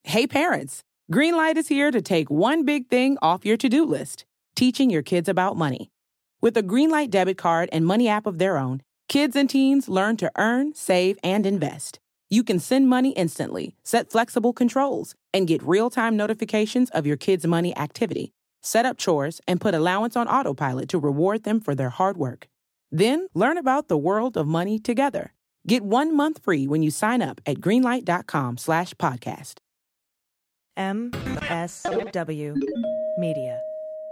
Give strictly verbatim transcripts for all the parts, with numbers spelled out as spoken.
Hey parents, Greenlight is here to take one big thing off your to-do list, teaching your kids about money. With a Greenlight debit card and money app of their own, kids and teens learn to earn, save, and invest. You can send money instantly, set flexible controls, and get real-time notifications of your kids' money activity. Set up chores and put allowance on autopilot to reward them for their hard work. Then learn about the world of money together. Get one month free when you sign up at greenlight.com slash podcast. M S W Media.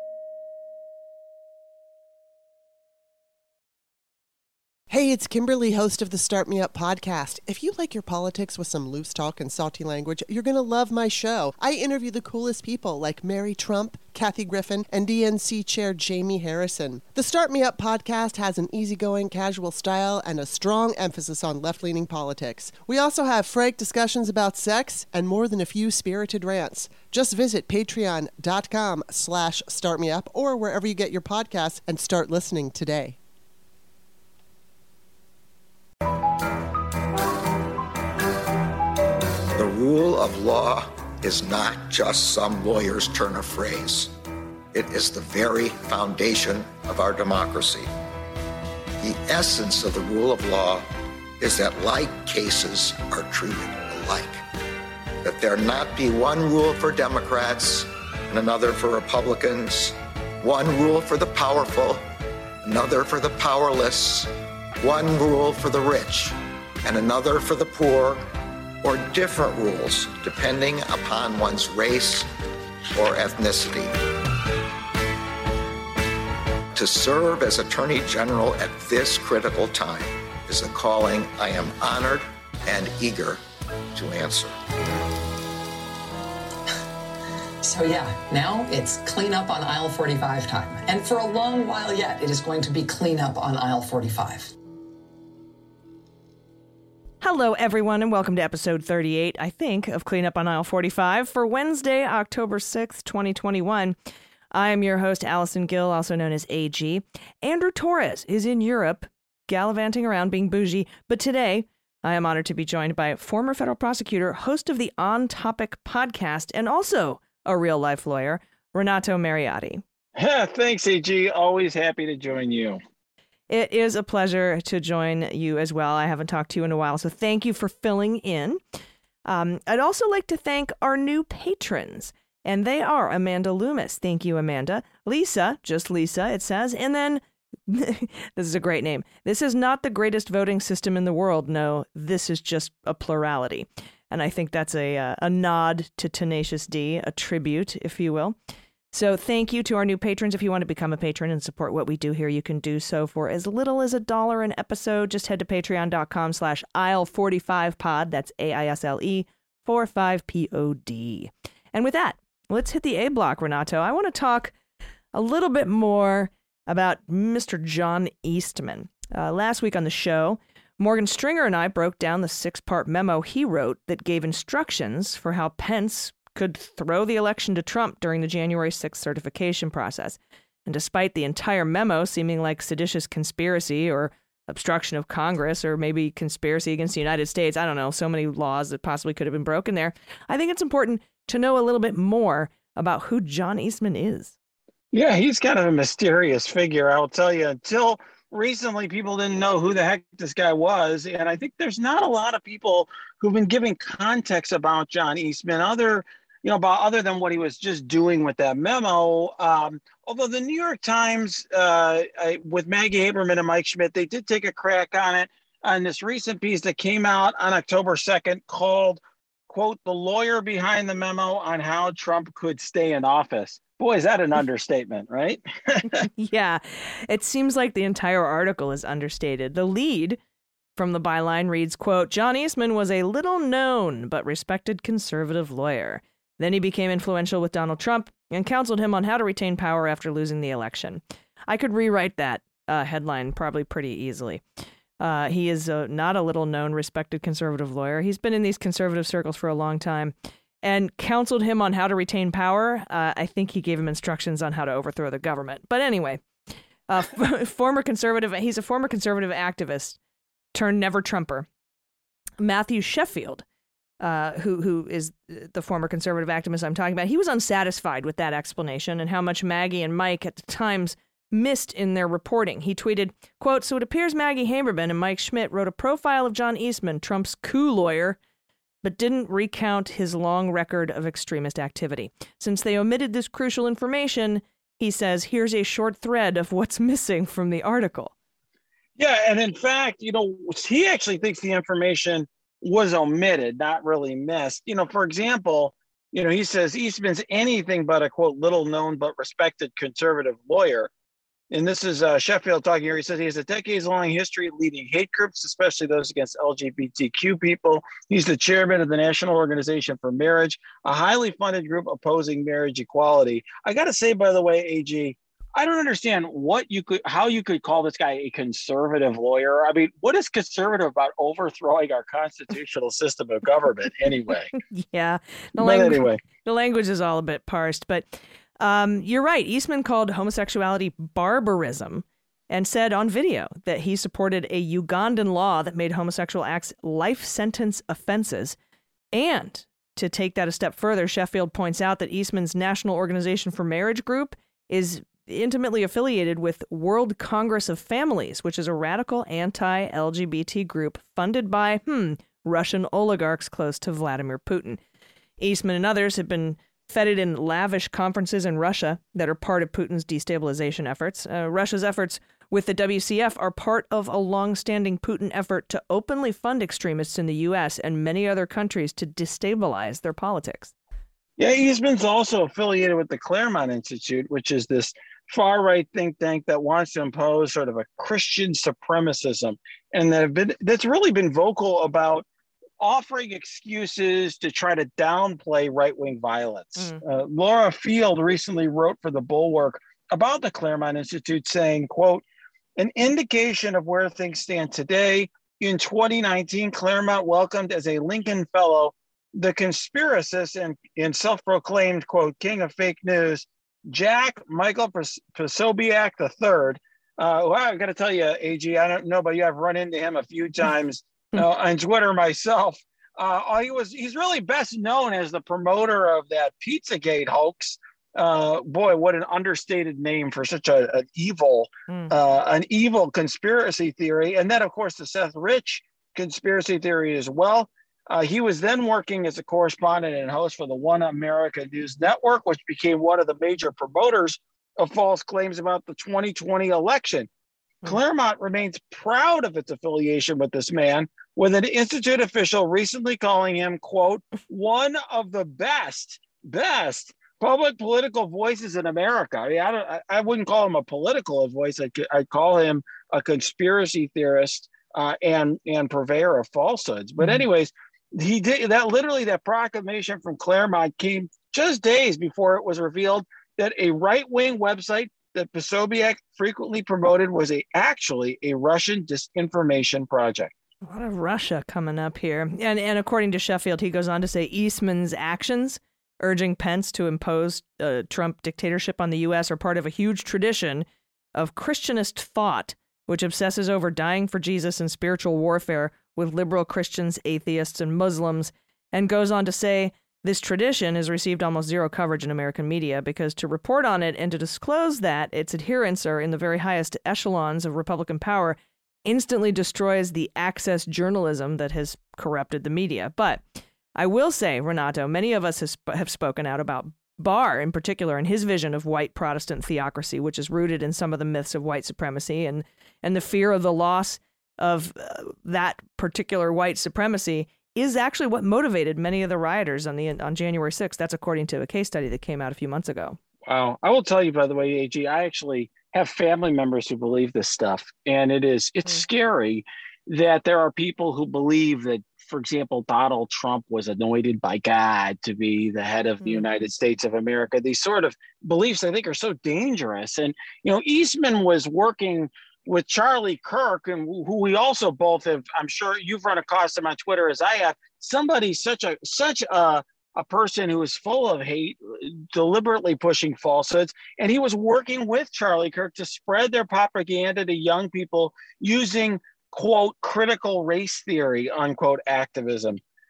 Hey, it's Kimberly, host of the Start Me Up podcast. If you like your politics with some loose talk and salty language, you're going to love my show. I interview the coolest people like Mary Trump, Kathy Griffin, and D N C Chair Jamie Harrison. The Start Me Up podcast has an easygoing, casual style and a strong emphasis on left-leaning politics. We also have frank discussions about sex and more than a few spirited rants. Just visit patreon.com slash startmeup or wherever you get your podcasts and start listening today. The rule of law is not just some lawyer's turn of phrase. It is the very foundation of our democracy. The essence of the rule of law is that like cases are treated alike. That there not be one rule for Democrats and another for Republicans, one rule for the powerful, another for the powerless, one rule for the rich and another for the poor, or different rules depending upon one's race or ethnicity. To serve as Attorney General at this critical time is a calling I am honored and eager to answer. So yeah, now it's clean up on aisle forty-five time. And for a long while yet, it is going to be clean up on aisle forty-five. Hello, everyone, and welcome to episode thirty-eight, I think, of Clean Up on Aisle forty-five for Wednesday, October sixth, twenty twenty-one. I am your host, Allison Gill, also known as A G. Andrew Torres is in Europe, gallivanting around being bougie, but today I am honored to be joined by former federal prosecutor, host of the On Topic podcast, and also a real-life lawyer, Renato Mariotti. Thanks, A G. Always happy to join you. It is a pleasure to join you as well. I haven't talked to you in a while, so thank you for filling in. Um, I'd also like to thank our new patrons, and they are Amanda Loomis. Thank you, Amanda. Lisa, just Lisa, it says. And then, this is a great name. This is not the greatest voting system in the world. No, this is just a plurality. And I think that's a, uh, a nod to Tenacious D, a tribute, if you will. So thank you to our new patrons. If you want to become a patron and support what we do here, you can do so for as little as a dollar an episode. Just head to patreon.com slash aisle 45 pod. That's A I S L E forty-five P O D. And with that, let's hit the A block, Renato. I want to talk a little bit more about Mister John Eastman. Uh, last week on the show, Morgan Stringer and I broke down the six-part memo he wrote that gave instructions for how Pence could throw the election to Trump during the January sixth certification process. And despite the entire memo seeming like seditious conspiracy or obstruction of Congress or maybe conspiracy against the United States, I don't know, so many laws that possibly could have been broken there, I think it's important to know a little bit more about who John Eastman is. Yeah, he's kind of a mysterious figure, I'll tell you. Until recently, people didn't know who the heck this guy was. And I think there's not a lot of people who've been giving context about John Eastman, other you know, about other than what he was just doing with that memo. Um, although the New York Times, uh, I, with Maggie Haberman and Mike Schmidt, they did take a crack on it on this recent piece that came out on October second called, quote, "The Lawyer Behind the Memo on How Trump Could Stay in Office." Boy, is that an understatement, right? Yeah, it seems like the entire article is understated. The lead from the byline reads, quote, "John Eastman was a little known but respected conservative lawyer. Then he became influential with Donald Trump and counseled him on how to retain power after losing the election." I could rewrite that uh, headline probably pretty easily. Uh, he is a, not a little-known, respected conservative lawyer. He's been in these conservative circles for a long time and counseled him on how to retain power. Uh, I think he gave him instructions on how to overthrow the government. But anyway, uh, former conservative, he's a former conservative activist turned never-Trumper. Matthew Sheffield uh, who who is the former conservative activist I'm talking about, he was unsatisfied with that explanation and how much Maggie and Mike at the Times missed in their reporting. He tweeted, quote, "So it appears Maggie Haberman and Mike Schmidt wrote a profile of John Eastman, Trump's coup lawyer, but didn't recount his long record of extremist activity. Since they omitted this crucial information," he says, "here's a short thread of what's missing from the article." Yeah, and in fact, you know, he actually thinks the information was omitted, not really missed. You know, for example, you know, he says Eastman's anything but a, quote, little known but respected conservative lawyer. And this is uh, Sheffield talking here. He says he has a decades-long history leading hate groups, especially those against L G B T Q people. He's the chairman of the National Organization for Marriage, a highly funded group opposing marriage equality. I got to say, by the way, A G, I don't understand what you could, how you could call this guy a conservative lawyer. I mean, what is conservative about overthrowing our constitutional system of government anyway? Yeah, the but language, anyway, the language is all a bit parsed, but um, you're right. Eastman called homosexuality barbarism and said on video that he supported a Ugandan law that made homosexual acts life sentence offenses. And to take that a step further, Sheffield points out that Eastman's National Organization for Marriage group is intimately affiliated with World Congress of Families, which is a radical anti-L G B T group funded by, hmm, Russian oligarchs close to Vladimir Putin. Eastman and others have been feted in lavish conferences in Russia that are part of Putin's destabilization efforts. Uh, Russia's efforts with the W C F are part of a long-standing Putin effort to openly fund extremists in the U S and many other countries to destabilize their politics. Yeah, Eastman's also affiliated with the Claremont Institute, which is this far-right think tank that wants to impose sort of a Christian supremacism, and that have been that's really been vocal about offering excuses to try to downplay right-wing violence. Mm. Uh, Laura Field recently wrote for The Bulwark about the Claremont Institute, saying, quote, "An indication of where things stand today. In twenty nineteen, Claremont welcomed as a Lincoln Fellow the conspiracist and, and self-proclaimed, quote, king of fake news, Jack Michael Posobiec the third. Uh, well, I got to tell you, A G, I don't know about you, I've run into him a few times uh, on Twitter myself. Uh, he was he's really best known as the promoter of that Pizzagate hoax. Uh, boy, what an understated name for such a, an evil, mm. uh, an evil conspiracy theory. And then, of course, the Seth Rich conspiracy theory as well. Uh, he was then working as a correspondent and host for the One America News Network, which became one of the major promoters of false claims about the twenty twenty election. Mm. Claremont remains proud of its affiliation with this man, with an Institute official recently calling him, quote, one of the best, best public political voices in America. I mean, I, don't, I, I wouldn't call him a political voice. I'd, I'd call him a conspiracy theorist uh, and, and purveyor of falsehoods. But anyways, he did that. Literally, that proclamation from Claremont came just days before it was revealed that a right-wing website that Posobiec frequently promoted was a actually a Russian disinformation project. A lot of Russia coming up here. And, and according to Sheffield, he goes on to say Eastman's actions urging Pence to impose a Trump dictatorship on the U S are part of a huge tradition of Christianist thought, which obsesses over dying for Jesus and spiritual warfare with liberal Christians, atheists, and Muslims, and goes on to say this tradition has received almost zero coverage in American media because to report on it and to disclose that its adherents are in the very highest echelons of Republican power instantly destroys the access journalism that has corrupted the media. But I will say, Renato, many of us has, have spoken out about Barr in particular and his vision of white Protestant theocracy, which is rooted in some of the myths of white supremacy and, and the fear of the loss of uh, that particular white supremacy is actually what motivated many of the rioters on the on January sixth. That's according to a case study that came out a few months ago. Wow. I will tell you, by the way, A G, I actually have family members who believe this stuff. And it is, it's mm. scary that there are people who believe that, for example, Donald Trump was anointed by God to be the head of the mm. United States of America. These sort of beliefs, I think, are so dangerous. And, you know, Eastman was working with Charlie Kirk, and who we also both have, I'm sure you've run across him on Twitter as I have, somebody such a, such a, a person who is full of hate, deliberately pushing falsehoods. And he was working with Charlie Kirk to spread their propaganda to young people using, quote, critical race theory, unquote, activism.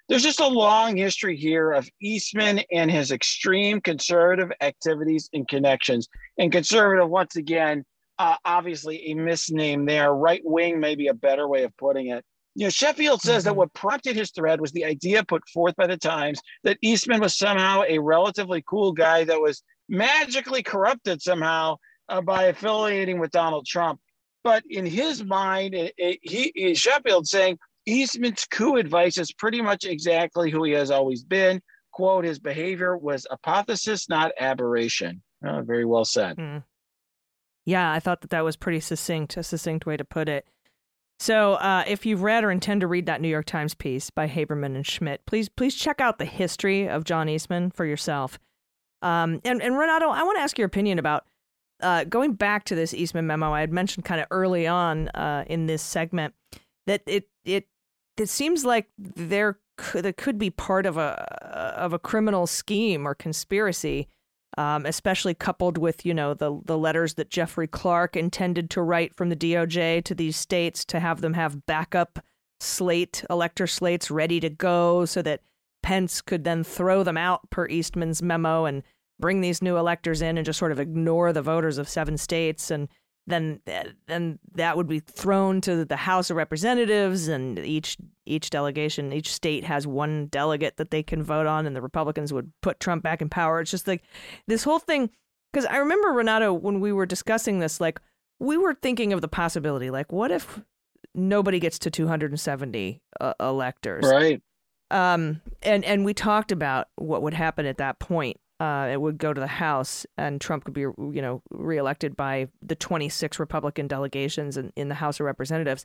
there's just a long history here of Eastman and his extreme conservative activities and connections. And conservative, once again, uh, obviously a misname there. Right wing may be a better way of putting it. You know, Sheffield says mm-hmm. that what prompted his thread was the idea put forth by the Times that Eastman was somehow a relatively cool guy that was magically corrupted somehow uh, by affiliating with Donald Trump. But in his mind, it, it, he Sheffield saying Eastman's coup advice is pretty much exactly who he has always been. Quote, his behavior was hypothesis, not aberration. Oh, very well said. Mm. Yeah, I thought that that was pretty succinct, a succinct way to put it. So uh, if you've read or intend to read that New York Times piece by Haberman and Schmidt, please please check out the history of John Eastman for yourself. Um, and, and Renato, I want to ask your opinion about uh, going back to this Eastman memo. I had mentioned kind of early on uh, in this segment that it it it seems like there could, there could be part of a of a criminal scheme or conspiracy, um, especially coupled with, you know, the the letters that Jeffrey Clark intended to write from the D O J to these states to have them have backup slate elector slates ready to go so that Pence could then throw them out per Eastman's memo and bring these new electors in and just sort of ignore the voters of seven states. And then then that would be thrown to the House of Representatives, and each each delegation, each state has one delegate that they can vote on, and the Republicans would put Trump back in power. It's just like this whole thing, because I remember, Renato, when we were discussing this, like we were thinking of the possibility, like what if nobody gets to two hundred seventy uh, electors? Right. Um, and, and we talked about what would happen at that point. Uh, it would go to the House, and Trump could be, you know, reelected by the twenty-six Republican delegations in, in the House of Representatives.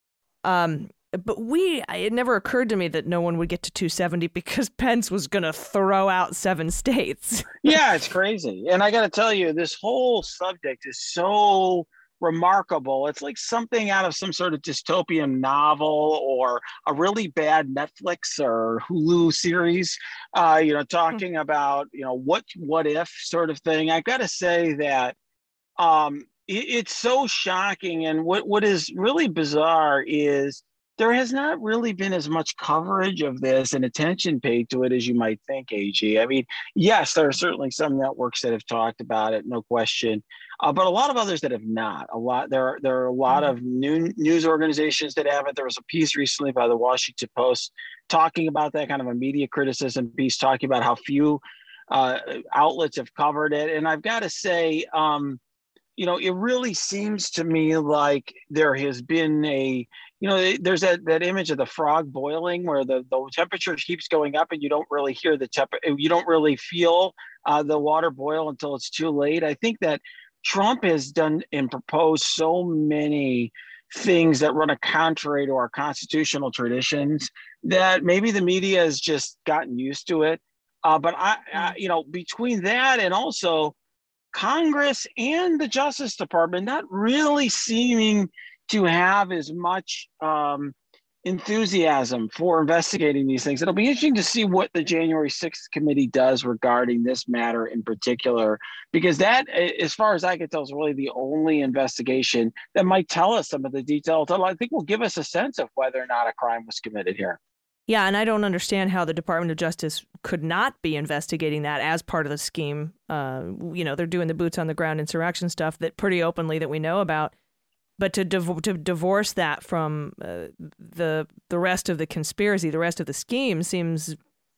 Um, but we, it never occurred to me that no one would get to two seventy because Pence was going to throw out seven states. Yeah, it's crazy. And I got to tell you, this whole subject is so remarkable. It's like something out of some sort of dystopian novel or a really bad Netflix or Hulu series, uh, you know, talking mm-hmm. about, you know, what, what if sort of thing. I've got to say that um, it, it's so shocking. And what, what is really bizarre is there has not really been as much coverage of this and attention paid to it as you might think, A G. I mean, yes, there are certainly some networks that have talked about it, no question. Uh, but a lot of others that have not. A lot there are there are a lot of new news organizations that haven't. There was a piece recently by the Washington Post talking about that, kind of a media criticism piece, talking about how few uh, outlets have covered it. And I've got to say, um, you know, it really seems to me like there has been a, you know, there's that, that image of the frog boiling where the, the temperature keeps going up and you don't really hear the temp, you don't really feel uh, the water boil until it's too late. I think that Trump has done and proposed so many things that run a contrary to our constitutional traditions that maybe the media has just gotten used to it. Uh, but I, I, you know, between that and also Congress and the Justice Department not really seeming to have as much um, enthusiasm for investigating these things. It'll be interesting to see what the January sixth committee does regarding this matter in particular, because that, as far as I can tell, is really the only investigation that might tell us some of the details. I think will give us a sense of whether or not a crime was committed here. Yeah, and I don't understand how the Department of Justice could not be investigating that as part of the scheme. Uh, you know, they're doing the boots on the ground insurrection stuff that pretty openly that we know about. But to div- to divorce that from uh, the the rest of the conspiracy, the rest of the scheme seems,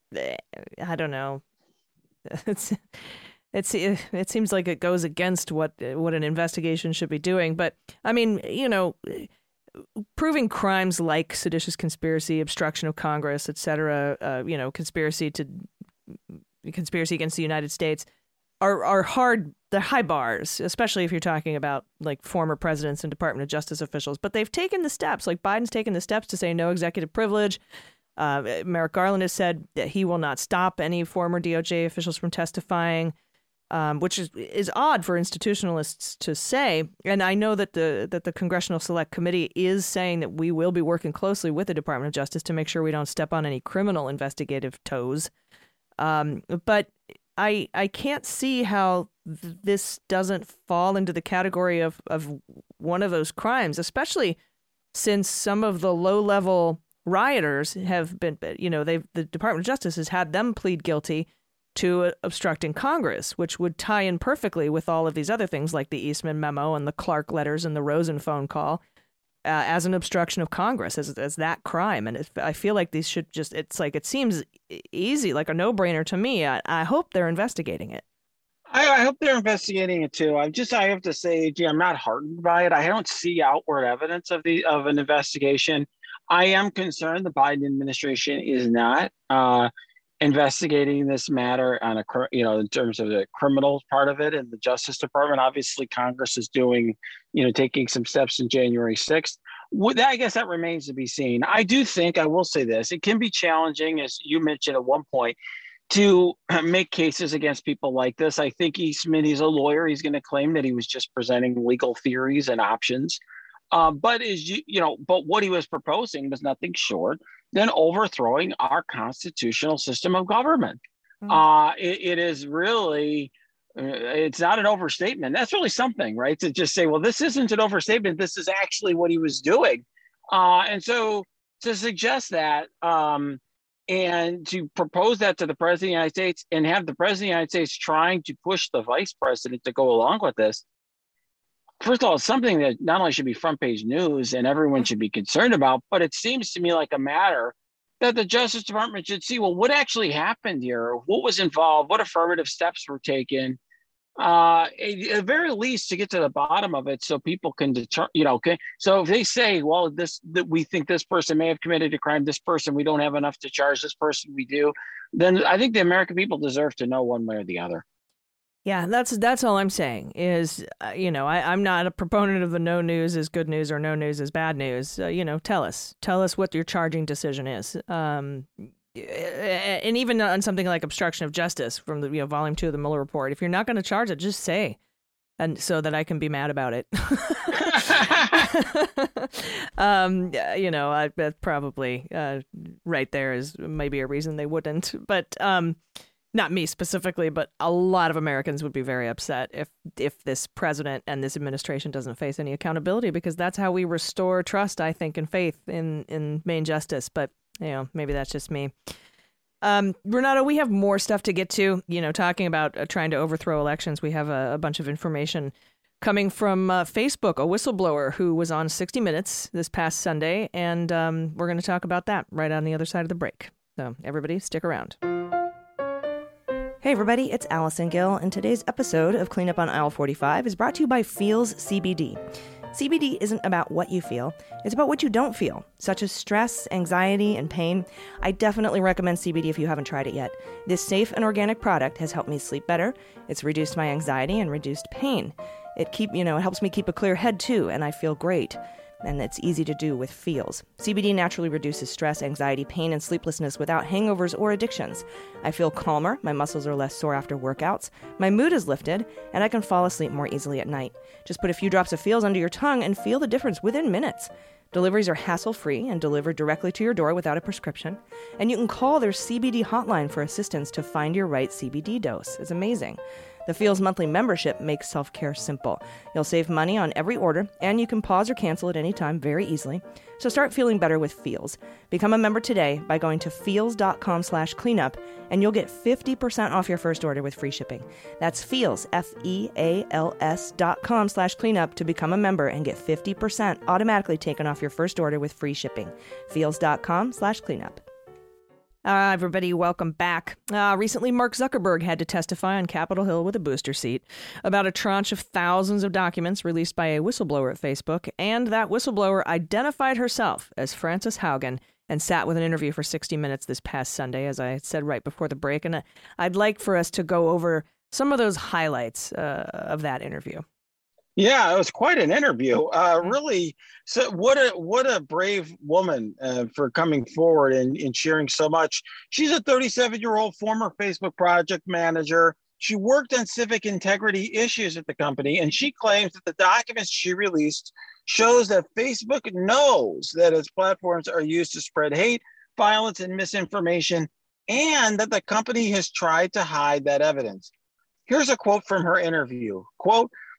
I don't know, it's it's it seems like it goes against what what an investigation should be doing. But I mean, you know, proving crimes like seditious conspiracy, obstruction of Congress, et cetera, uh, you know, conspiracy to conspiracy against the United States are are hard. They're high bars, especially if you're talking about like former presidents and Department of Justice officials. But they've taken the steps, like Biden's taken the steps to say no executive privilege. Uh, Merrick Garland has said that he will not stop any former D O J officials from testifying, um, which is is odd for institutionalists to say. And I know that the that the Congressional Select Committee is saying that we will be working closely with the Department of Justice to make sure we don't step on any criminal investigative toes. Um, but I I can't see how th- this doesn't fall into the category of, of one of those crimes, especially since some of the low-level rioters have been, you know, they've the Department of Justice has had them plead guilty to obstructing Congress, which would tie in perfectly with all of these other things like the Eastman memo and the Clark letters and the Rosen phone call uh, as an obstruction of Congress, as as that crime. And it, I feel like these should just, it's like, it seems easy, like a no-brainer to me. I, I hope they're investigating it. I, I hope they're investigating it too. I'm just, I have to say, gee, I'm not heartened by it. I don't see outward evidence of the of an investigation. I am concerned the Biden administration is not uh, investigating this matter on a, you know, in terms of the criminal part of it and the Justice Department. Obviously, Congress is doing, you know, taking some steps in January sixth. I guess that remains to be seen. I do think, I will say this, it can be challenging, as you mentioned at one point, to make cases against people like this. I think Eastman, he's a lawyer. He's going to claim that he was just presenting legal theories and options. Uh, but is you, you know, but what he was proposing was nothing short than overthrowing our constitutional system of government. Mm-hmm. Uh, it, it is really, uh, it's not an overstatement. That's really something, right? To just say, well, this isn't an overstatement. This is actually what he was doing. Uh, and so to suggest that, um, and to propose that to the president of the United States and have the president of the United States trying to push the vice president to go along with this, first of all, it's something that not only should be front page news and everyone should be concerned about, but it seems to me like a matter that the Justice Department should see, well, what actually happened here? What was involved? What affirmative steps were taken? Uh, at the very least, to get to the bottom of it so people can deter, you know, okay. So if they say, well, this, that we think this person may have committed a crime, this person, we don't have enough to charge this person, we do, then I think the American people deserve to know one way or the other. Yeah, that's that's all I'm saying is, uh, you know, I, I'm not a proponent of the no news is good news or no news is bad news. Uh, you know, tell us, tell us what your charging decision is. Um, and even on something like obstruction of justice from the, you know, volume two of the Mueller report, if you're not going to charge it, just say, and so that I can be mad about it. um, you know, I that probably uh, right there is maybe a reason they wouldn't, but um, not me specifically, but a lot of Americans would be very upset if if this president and this administration doesn't face any accountability, because that's how we restore trust, I think, and faith in in Maine justice. But you know, maybe that's just me. Um, Renato, we have more stuff to get to, you know, talking about uh, trying to overthrow elections. We have a, a bunch of information coming from uh, Facebook, a whistleblower who was on sixty minutes this past Sunday. And um, we're going to talk about that right on the other side of the break. So everybody stick around. Hey everybody, it's Allison Gill, and today's episode of Cleanup on Aisle forty-five is brought to you by Feels C B D. C B D isn't about what you feel, it's about what you don't feel, such as stress, anxiety, and pain. I definitely recommend C B D if you haven't tried it yet. This safe and organic product has helped me sleep better, it's reduced my anxiety and reduced pain. It keep, you know, it helps me keep a clear head too, and I feel great. And it's easy to do with Feels. C B D naturally reduces stress, anxiety, pain, and sleeplessness without hangovers or addictions. I feel calmer, my muscles are less sore after workouts, my mood is lifted, and I can fall asleep more easily at night. Just put a few drops of Feels under your tongue and feel the difference within minutes. Deliveries are hassle-free and delivered directly to your door without a prescription. And you can call their C B D hotline for assistance to find your right C B D dose. It's amazing. The Feels monthly membership makes self-care simple. You'll save money on every order, and you can pause or cancel at any time very easily. So start feeling better with Feels. Become a member today by going to feels.com slash cleanup, and you'll get fifty percent off your first order with free shipping. That's Feels, F E A L S dot com slash cleanup to become a member and get fifty percent automatically taken off your first order with free shipping. Feels.com slash cleanup. Uh, everybody, welcome back. Uh, recently, Mark Zuckerberg had to testify on Capitol Hill with a booster seat about a tranche of thousands of documents released by a whistleblower at Facebook, and that whistleblower identified herself as Frances Haugen and sat with an interview for sixty minutes this past Sunday, as I said right before the break, and I'd like for us to go over some of those highlights uh, of that interview. Yeah, it was quite an interview. Uh, really, so what a what a brave woman uh, for coming forward and, and sharing so much. She's a thirty-seven-year-old former Facebook project manager. She worked on civic integrity issues at the company, and she claims that the documents she released shows that Facebook knows that its platforms are used to spread hate, violence, and misinformation, and that the company has tried to hide that evidence. Here's a quote from her interview. Quote,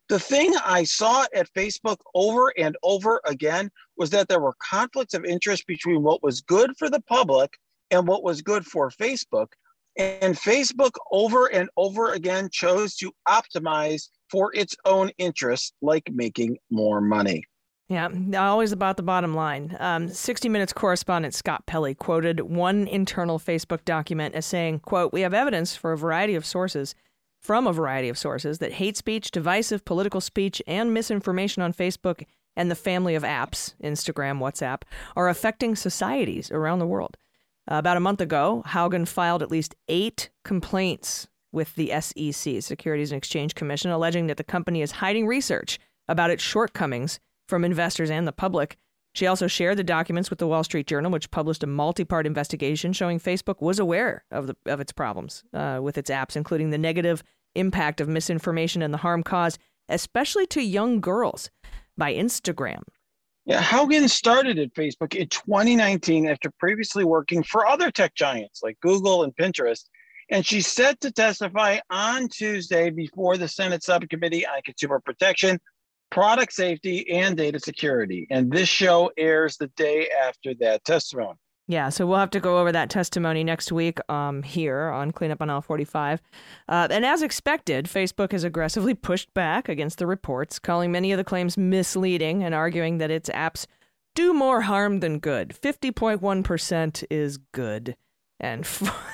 The thing I saw at Facebook over and over again was that there were conflicts of interest between what was good for the public and what was good for Facebook. And Facebook over and over again chose to optimize for its own interests, like making more money. Yeah, always about the bottom line. Um, sixty minutes correspondent Scott Pelley quoted one internal Facebook document as saying, quote, "We have evidence for a variety of sources, from a variety of sources, that hate speech, divisive political speech, and misinformation on Facebook and the family of apps, Instagram, WhatsApp, are affecting societies around the world." Uh, about a month ago, Haugen filed at least eight complaints with the S E C, Securities and Exchange Commission, alleging that the company is hiding research about its shortcomings from investors and the public. She also shared the documents with the Wall Street Journal, which published a multi-part investigation showing Facebook was aware of the of its problems uh, with its apps, including the negative impact of misinformation and the harm caused, especially to young girls, by Instagram. Yeah, Haugen started at Facebook in twenty nineteen after previously working for other tech giants like Google and Pinterest. And she's set to testify on Tuesday before the Senate Subcommittee on Consumer Protection, Product Safety, and Data Security. And this show airs the day after that testimony. Yeah, so we'll have to go over that testimony next week um, here on Cleanup on Aisle forty-five. Uh, and as expected, Facebook has aggressively pushed back against the reports, calling many of the claims misleading and arguing that its apps do more harm than good. fifty point one percent is good and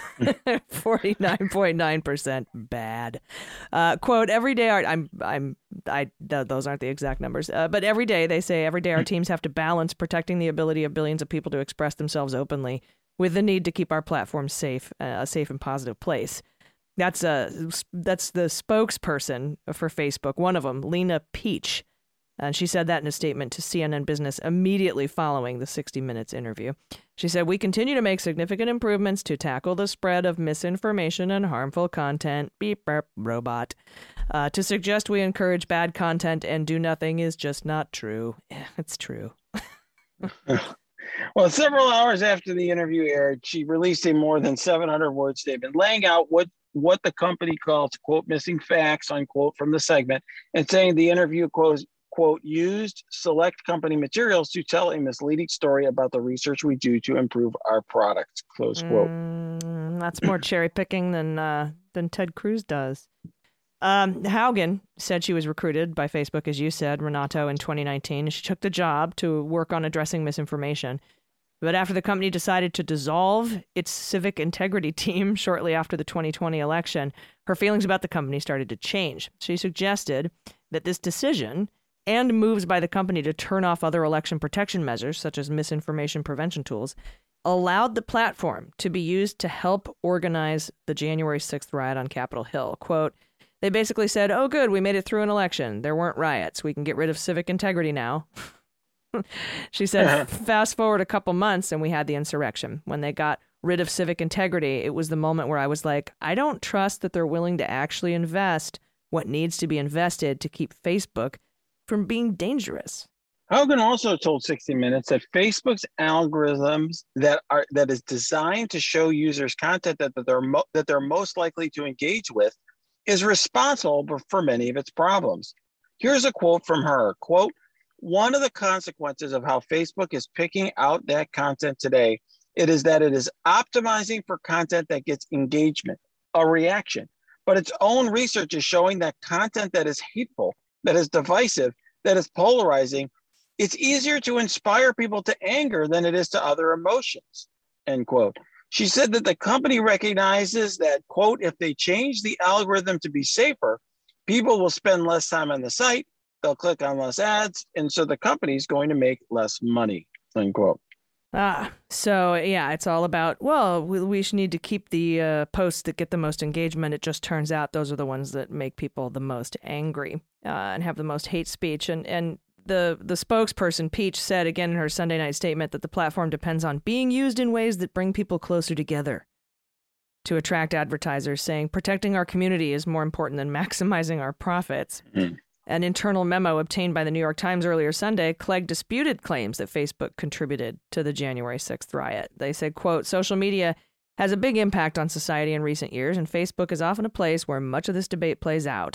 forty-nine point nine percent bad. Uh, quote, every day, our, I'm, I'm, I, th- those aren't the exact numbers, uh, but every day they say every day our teams have to balance protecting the ability of billions of people to express themselves openly with the need to keep our platform safe, uh, a safe and positive place. That's uh, that's the spokesperson for Facebook, one of them, Lena Peach. And she said that in a statement to C N N Business immediately following the sixty minutes interview. She said, "We continue to make significant improvements to tackle the spread of misinformation and harmful content." Beep, burp, robot. Uh, to suggest we encourage bad content and do nothing is just not true. It's true. Well, several hours after the interview aired, she released a more than seven hundred word statement laying out what, what the company calls, quote, missing facts, unquote, from the segment, and saying the interview, quote, quote, used select company materials to tell a misleading story about the research we do to improve our products, close quote. Mm, that's more cherry picking than uh, than Ted Cruz does. Um, Haugen said she was recruited by Facebook, as you said, Renato, in twenty nineteen. She took the job to work on addressing misinformation. But after the company decided to dissolve its civic integrity team shortly after the twenty twenty election, her feelings about the company started to change. She suggested that this decision and moves by the company to turn off other election protection measures, such as misinformation prevention tools, allowed the platform to be used to help organize the January sixth riot on Capitol Hill. Quote, they basically said, oh, good, we made it through an election. There weren't riots. We can get rid of civic integrity now. She said, fast forward a couple months and we had the insurrection. When they got rid of civic integrity, it was the moment where I was like, I don't trust that they're willing to actually invest what needs to be invested to keep Facebook from being dangerous. Haugen also told sixty minutes that Facebook's algorithms that are that is designed to show users content that, that they're mo- that they're most likely to engage with is responsible for many of its problems. Here's a quote from her, quote, one of the consequences of how Facebook is picking out that content today, it is that it is optimizing for content that gets engagement, a reaction. But its own research is showing that content that is hateful, that is divisive, that is polarizing, it's easier to inspire people to anger than it is to other emotions, end quote. She said that the company recognizes that, quote, if they change the algorithm to be safer, people will spend less time on the site, they'll click on less ads, and so the company's going to make less money, end quote. Ah, so yeah, it's all about, well, we, we should need to keep the uh, posts that get the most engagement. It just turns out those are the ones that make people the most angry uh, and have the most hate speech. And, and the, the spokesperson, Peach, said again in her Sunday night statement that the platform depends on being used in ways that bring people closer together to attract advertisers, saying protecting our community is more important than maximizing our profits. Mm-hmm. An internal memo obtained by the New York Times earlier Sunday, Clegg disputed claims that Facebook contributed to the January sixth riot. They said, quote, social media has a big impact on society in recent years, and Facebook is often a place where much of this debate plays out.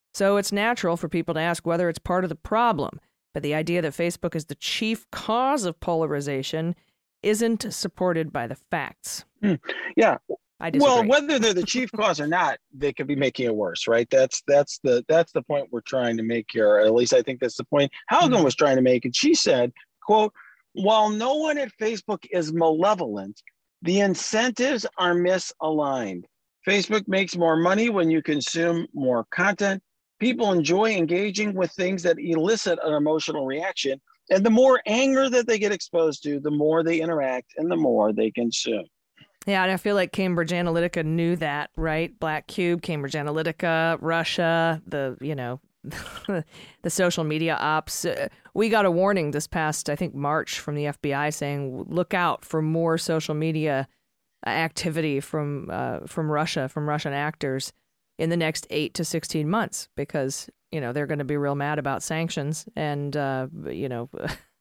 So it's natural for people to ask whether it's part of the problem. But the idea that Facebook is the chief cause of polarization isn't supported by the facts. Hmm. Yeah. I disagree. Well, whether they're the chief cause or not, they could be making it worse, right? That's that's the that's the point we're trying to make here. At least I think that's the point Haugen mm-hmm. was trying to make. And she said, quote, while no one at Facebook is malevolent, the incentives are misaligned. Facebook makes more money when you consume more content. People enjoy engaging with things that elicit an emotional reaction. And the more anger that they get exposed to, the more they interact and the more they consume. Yeah, and I feel like Cambridge Analytica knew that, right? Black Cube, Cambridge Analytica, Russia, the, you know, the social media ops. Uh, we got a warning this past, I think, March from the F B I saying, look out for more social media activity from uh, from Russia, from Russian actors in the next eight to sixteen months, because, you know, they're going to be real mad about sanctions and, uh, you know,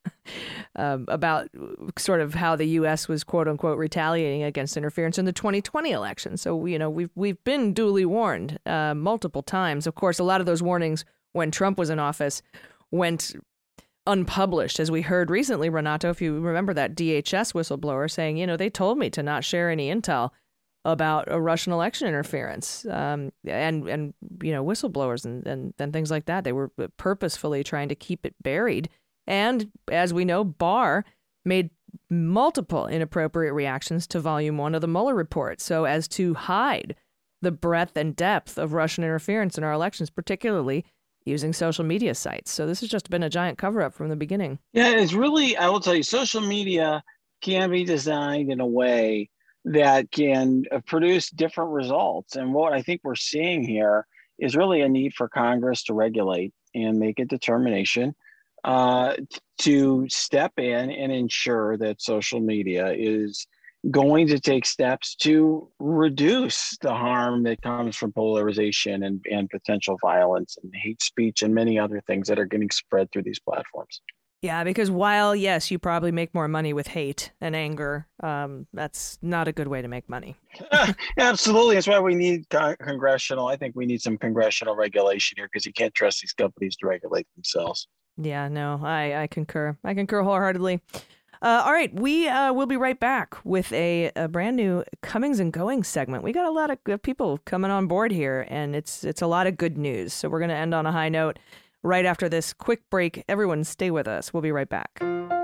um, about sort of how the U S was, quote unquote, retaliating against interference in the twenty twenty election. So, you know, we've, we've been duly warned uh, multiple times. Of course, a lot of those warnings when Trump was in office went unpublished, as we heard recently, Renato, if you remember that D H S whistleblower saying, you know, they told me to not share any intel about a Russian election interference, um, and, and, you know, whistleblowers and, and, and things like that. They were purposefully trying to keep it buried. And as we know, Barr made multiple inappropriate reactions to volume one of the Mueller report, so as to hide the breadth and depth of Russian interference in our elections, particularly using social media sites. So this has just been a giant cover-up from the beginning. Yeah, it's really, I will tell you, social media can be designed in a way that can produce different results. And what I think we're seeing here is really a need for Congress to regulate and make a determination uh, to step in and ensure that social media is going to take steps to reduce the harm that comes from polarization and, and potential violence and hate speech and many other things that are getting spread through these platforms. Yeah, because while, yes, you probably make more money with hate and anger, um, that's not a good way to make money. Absolutely. That's why we need con- congressional. I think we need some congressional regulation here, because you can't trust these companies to regulate themselves. Yeah, no, I, I concur. I concur wholeheartedly. Uh, all right, we uh, will be right back with a, a brand new Comings and Goings segment. We got a lot of good people coming on board here, and it's it's a lot of good news. So we're going to end on a high note right after this quick break. Everyone stay with us. We'll be right back.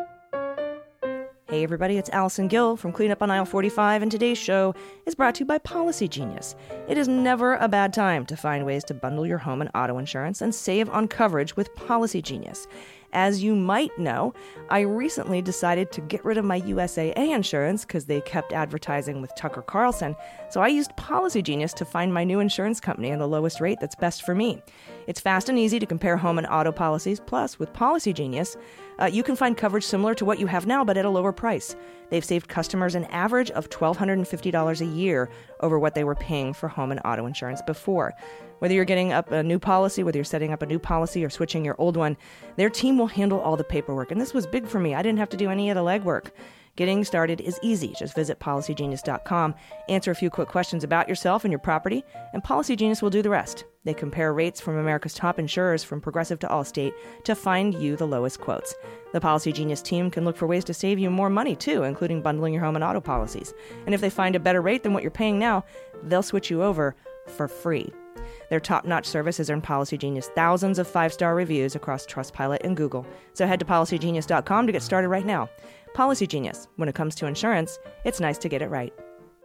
Hey everybody, it's Allison Gill from Cleanup on Aisle forty-five, and today's show is brought to you by Policy Genius. It is never a bad time to find ways to bundle your home and auto insurance and save on coverage with Policy Genius. As you might know, I recently decided to get rid of my U S A A insurance because they kept advertising with Tucker Carlson, so I used Policy Genius to find my new insurance company and the lowest rate that's best for me. It's fast and easy to compare home and auto policies, plus with Policy Genius, uh, you can find coverage similar to what you have now but at a lower price. They've saved customers an average of one thousand two hundred fifty dollars a year over what they were paying for home and auto insurance before. Whether you're getting up a new policy, whether you're setting up a new policy or switching your old one, their team will handle all the paperwork. And this was big for me. I didn't have to do any of the legwork. Getting started is easy. Just visit policy genius dot com, answer a few quick questions about yourself and your property, and Policy Genius will do the rest. They compare rates from America's top insurers from Progressive to Allstate to find you the lowest quotes. The Policy Genius team can look for ways to save you more money, too, including bundling your home and auto policies. And if they find a better rate than what you're paying now, they'll switch you over for free. Their top-notch service has earned Policy Genius thousands of five-star reviews across Trustpilot and Google. So head to policy genius dot com to get started right now. Policy Genius. When it comes to insurance, it's nice to get it right.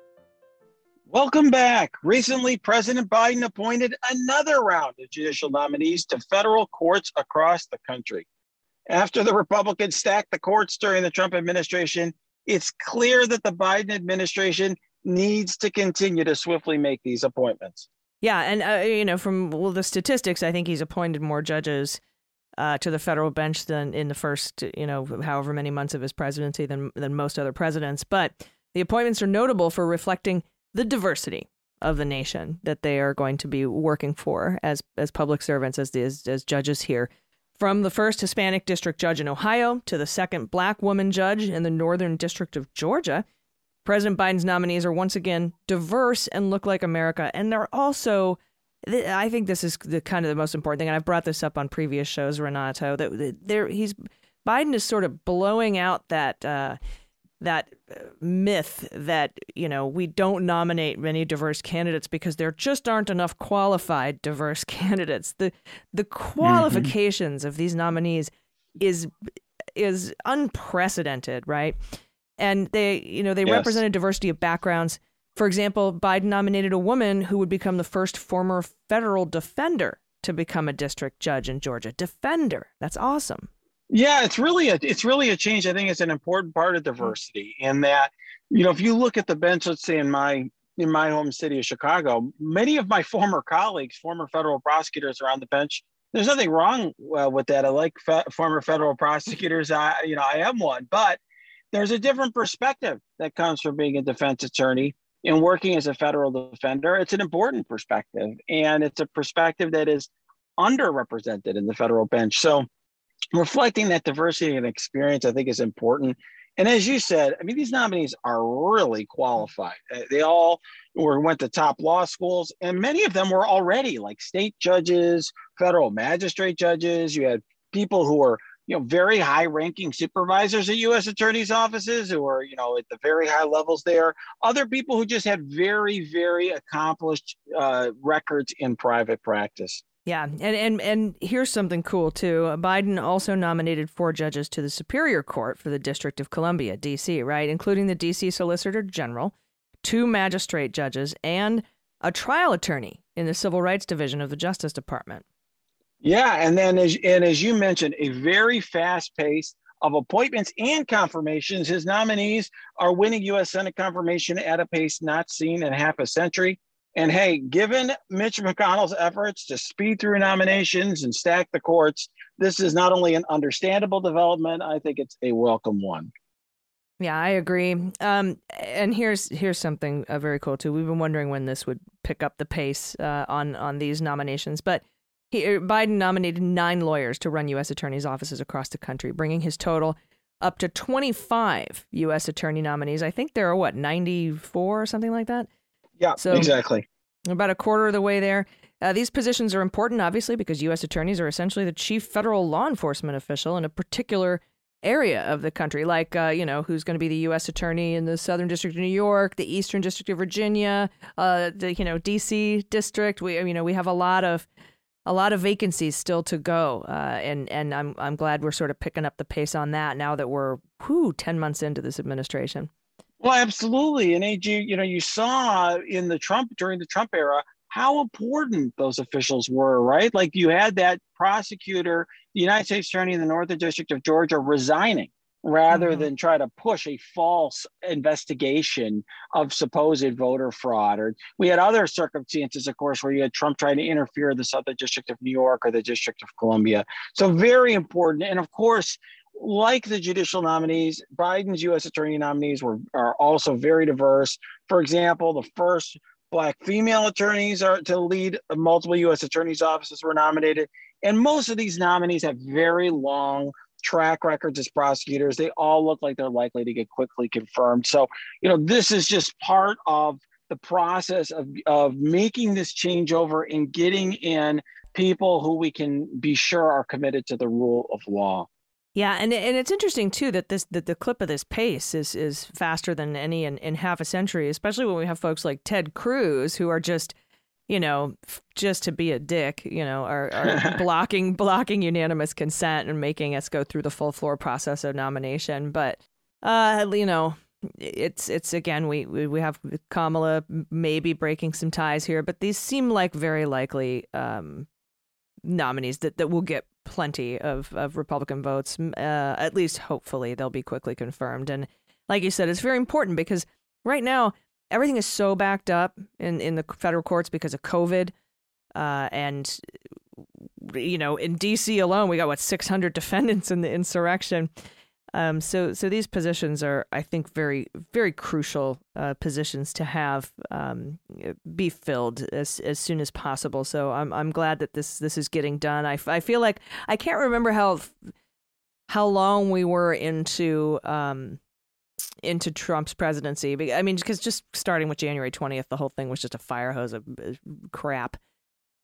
Welcome back. Recently, President Biden appointed another round of judicial nominees to federal courts across the country. After the Republicans stacked the courts during the Trump administration, it's clear that the Biden administration needs to continue to swiftly make these appointments. Yeah, and, uh, you know, from well, the statistics, I think he's appointed more judges uh, to the federal bench than in the first, you know, however many months of his presidency than than most other presidents. But the appointments are notable for reflecting the diversity of the nation that they are going to be working for as as public servants, as as, as judges here. From the first Hispanic district judge in Ohio to the second black woman judge in the Northern District of Georgia, President Biden's nominees are once again diverse and look like America. And they're also I think this is the kind of the most important thing, and I've brought this up on previous shows, Renato, that there he's Biden is sort of blowing out that uh, that myth that, you know, we don't nominate many diverse candidates because there just aren't enough qualified diverse candidates. The the qualifications mm-hmm. of these nominees is is unprecedented, right? And they, you know, they yes. represent a diversity of backgrounds. For example, Biden nominated a woman who would become the first former federal defender to become a district judge in Georgia. Defender. That's awesome. Yeah, it's really a it's really a change. I think it's an important part of diversity in that, you know, if you look at the bench, let's say in my in my home city of Chicago, many of my former colleagues, former federal prosecutors are on the bench. There's nothing wrong uh, with that. I like fe- former federal prosecutors. I, you know, I am one, but there's a different perspective that comes from being a defense attorney and working as a federal defender. It's an important perspective, and it's a perspective that is underrepresented in the federal bench. So reflecting that diversity and experience, I think, is important. And as you said, I mean, these nominees are really qualified. They all were went to top law schools, and many of them were already like state judges, federal magistrate judges. You had people who were, you know, very high-ranking supervisors at U S attorneys' offices who are, you know, at the very high levels there. Other people who just had very, very accomplished uh, records in private practice. Yeah, and, and and here's something cool, too. Biden also nominated four judges to the Superior Court for the District of Columbia, D C, right, including the D C Solicitor General, two magistrate judges, and a trial attorney in the Civil Rights Division of the Justice Department. Yeah, and then as and as you mentioned, a very fast pace of appointments and confirmations. His nominees are winning U S Senate confirmation at a pace not seen in half a century. And hey, given Mitch McConnell's efforts to speed through nominations and stack the courts, this is not only an understandable development, I think it's a welcome one. Yeah, I agree. Um, and here's here's something uh, very cool, too. We've been wondering when this would pick up the pace uh, on, on these nominations. But he, Biden nominated nine lawyers to run U S attorneys' offices across the country, bringing his total up to twenty-five U S attorney nominees. I think there are, what, ninety-four or something like that? Yeah, so exactly. About a quarter of the way there. Uh, these positions are important, obviously, because U S attorneys are essentially the chief federal law enforcement official in a particular area of the country, like, uh, you know, who's going to be the U S attorney in the Southern District of New York, the Eastern District of Virginia, uh, the, you know, D C district. We, you know, we have a lot of a lot of vacancies still to go. Uh, and and I'm I'm glad we're sort of picking up the pace on that now that we're, whew, ten months into this administration. Well, absolutely. And A G, you know, you saw in the Trump, during the Trump era, how important those officials were, right? Like you had that prosecutor, the United States Attorney in the Northern District of Georgia resigning rather mm-hmm. than try to push a false investigation of supposed voter fraud. Or we had other circumstances, of course, where you had Trump trying to interfere in the Southern District of New York or the District of Columbia. So very important. And of course, like the judicial nominees, Biden's U S attorney nominees were are also very diverse. For example, the first Black female attorneys are to lead multiple U S attorneys' offices were nominated. And most of these nominees have very long track records as prosecutors. They all look like they're likely to get quickly confirmed. So, you know, this is just part of the process of, of making this changeover and getting in people who we can be sure are committed to the rule of law. Yeah, and and it's interesting, too, that this that the clip of this pace is is faster than any in, in half a century, especially when we have folks like Ted Cruz who are just, you know, just to be a dick, you know, are, are blocking blocking unanimous consent and making us go through the full floor process of nomination. But, uh, you know, it's it's again, we, we, we have Kamala maybe breaking some ties here, but these seem like very likely um, nominees that, that will get plenty of, of Republican votes. Uh, at least hopefully they'll be quickly confirmed. And like you said, it's very important because right now everything is so backed up in, in the federal courts because of COVID. Uh, and, you know, in D C alone, we got, what, six hundred defendants in the insurrection. Um, so so these positions are, I think, very, very crucial uh, positions to have um, be filled as as soon as possible. So I'm I'm glad that this this is getting done. I, I feel like I can't remember how how long we were into um, into Trump's presidency. I mean, because just starting with January twentieth, the whole thing was just a fire hose of crap.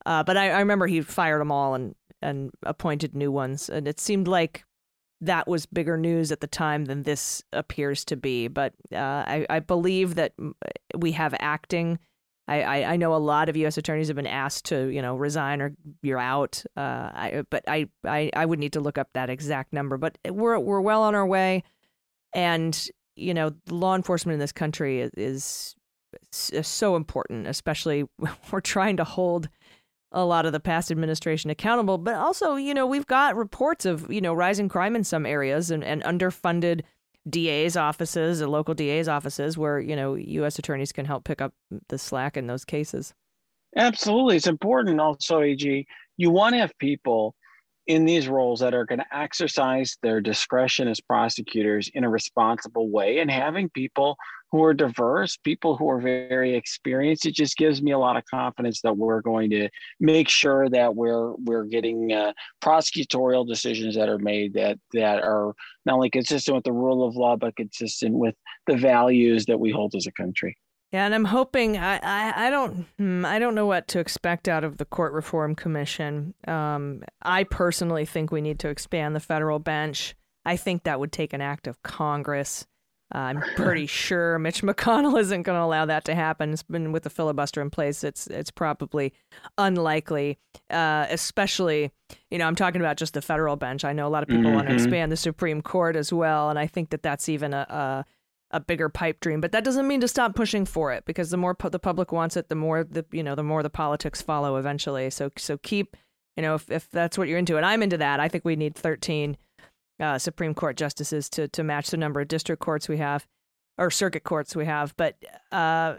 Uh, but I, I remember he fired them all and, and appointed new ones. And it seemed like that was bigger news at the time than this appears to be. But uh, I, I believe that we have acting. I, I, I know a lot of U S attorneys have been asked to, you know, resign or you're out. Uh, I, but I, I, I would need to look up that exact number. But we're we're well on our way. And, you know, law enforcement in this country is, is so important, especially we're trying to hold a lot of the past administration accountable. But also, you know, we've got reports of, you know, rising crime in some areas and, and underfunded D A's offices and local D A's offices where, you know, U S attorneys can help pick up the slack in those cases. Absolutely. It's important also, A G. You want to have people in these roles that are going to exercise their discretion as prosecutors in a responsible way, and having people who are diverse, people who are very experienced. It just gives me a lot of confidence that we're going to make sure that we're we're getting uh, prosecutorial decisions that are made that that are not only consistent with the rule of law, but consistent with the values that we hold as a country. Yeah, and I'm hoping I, I, I don't I don't know what to expect out of the Court Reform Commission. Um, I personally think we need to expand the federal bench. I think that would take an act of Congress. Uh, I'm pretty sure Mitch McConnell isn't going to allow that to happen. It's been with the filibuster in place. It's it's probably unlikely, uh, especially, you know, I'm talking about just the federal bench. I know a lot of people mm-hmm. want to expand the Supreme Court as well, and I think that that's even a, a a bigger pipe dream. But that doesn't mean to stop pushing for it, because the more pu- the public wants it, the more the you know the more the politics follow eventually. So so keep, you know, if if that's what you're into, and I'm into that, I think we need thirteen Uh, Supreme Court justices to to match the number of district courts we have, or circuit courts we have. But uh,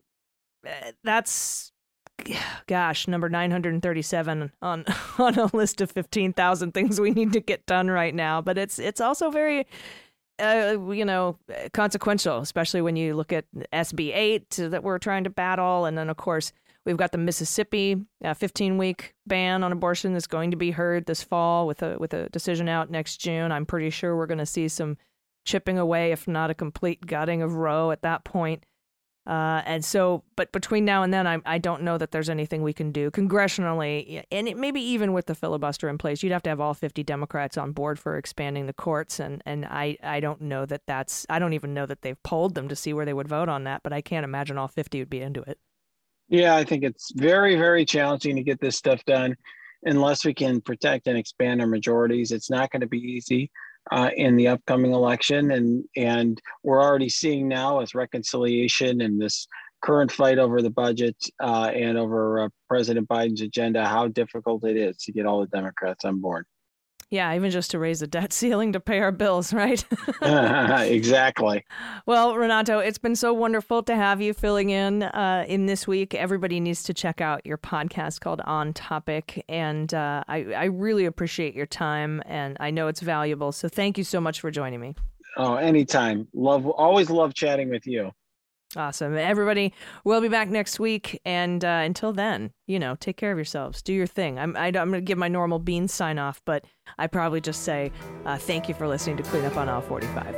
that's, gosh, number nine hundred thirty-seven on on a list of fifteen thousand things we need to get done right now. But it's it's also very, uh, you know, consequential, especially when you look at S B eight that we're trying to battle, and then of course we've got the Mississippi fifteen-week ban on abortion that's going to be heard this fall with a with a decision out next June. I'm pretty sure we're going to see some chipping away, if not a complete gutting of Roe at that point. Uh, and so, but between now and then, I I don't know that there's anything we can do congressionally, and it, maybe even with the filibuster in place, you'd have to have all fifty Democrats on board for expanding the courts, and and I I don't know that that's I don't even know that they've polled them to see where they would vote on that, but I can't imagine all fifty would be into it. Yeah, I think it's very, very challenging to get this stuff done unless we can protect and expand our majorities. It's not going to be easy uh, in the upcoming election. And, and we're already seeing now with reconciliation and this current fight over the budget uh, and over uh, President Biden's agenda, how difficult it is to get all the Democrats on board. Yeah, even just to raise the debt ceiling to pay our bills, right? Exactly. Well, Renato, it's been so wonderful to have you filling in uh, in this week. Everybody needs to check out your podcast called On Topic, and uh, I, I really appreciate your time, and I know it's valuable. So thank you so much for joining me. Oh, anytime. Love, always love chatting with you. Awesome. Everybody, we'll be back next week. And uh, until then, you know, take care of yourselves. Do your thing. I'm, I, I'm going to give my normal Beans sign off, but I probably just say uh, thank you for listening to Clean Up on Aisle forty-five.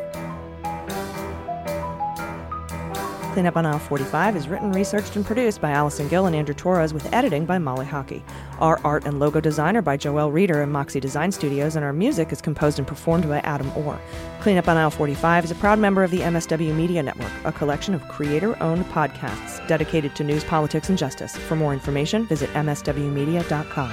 Clean Up on Aisle forty-five is written, researched, and produced by Allison Gill and Andrew Torres, with editing by Molly Hockey. Our art and logo design are by Joelle Reeder and Moxie Design Studios, and our music is composed and performed by Adam Orr. Clean Up on Aisle forty-five is a proud member of the M S W Media Network, a collection of creator-owned podcasts dedicated to news, politics, and justice. For more information, visit m s w media dot com.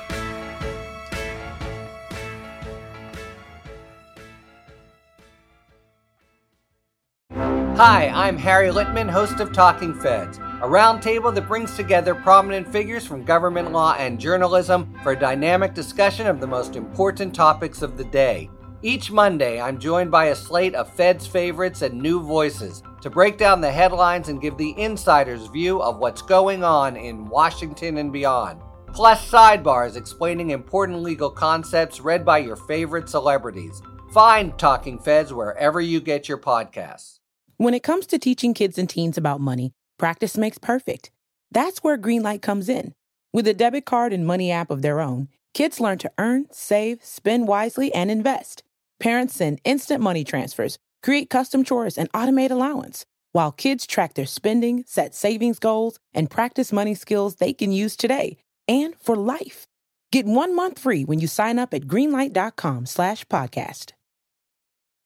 Hi, I'm Harry Litman, host of Talking Feds, a roundtable that brings together prominent figures from government law and journalism for a dynamic discussion of the most important topics of the day. Each Monday, I'm joined by a slate of Feds favorites and new voices to break down the headlines and give the insider's view of what's going on in Washington and beyond. Plus sidebars explaining important legal concepts read by your favorite celebrities. Find Talking Feds wherever you get your podcasts. When it comes to teaching kids and teens about money, practice makes perfect. That's where Greenlight comes in. With a debit card and money app of their own, kids learn to earn, save, spend wisely, and invest. Parents send instant money transfers, create custom chores, and automate allowance, while kids track their spending, set savings goals, and practice money skills they can use today. and for life. Get one month free when you sign up at greenlight.com slash podcast.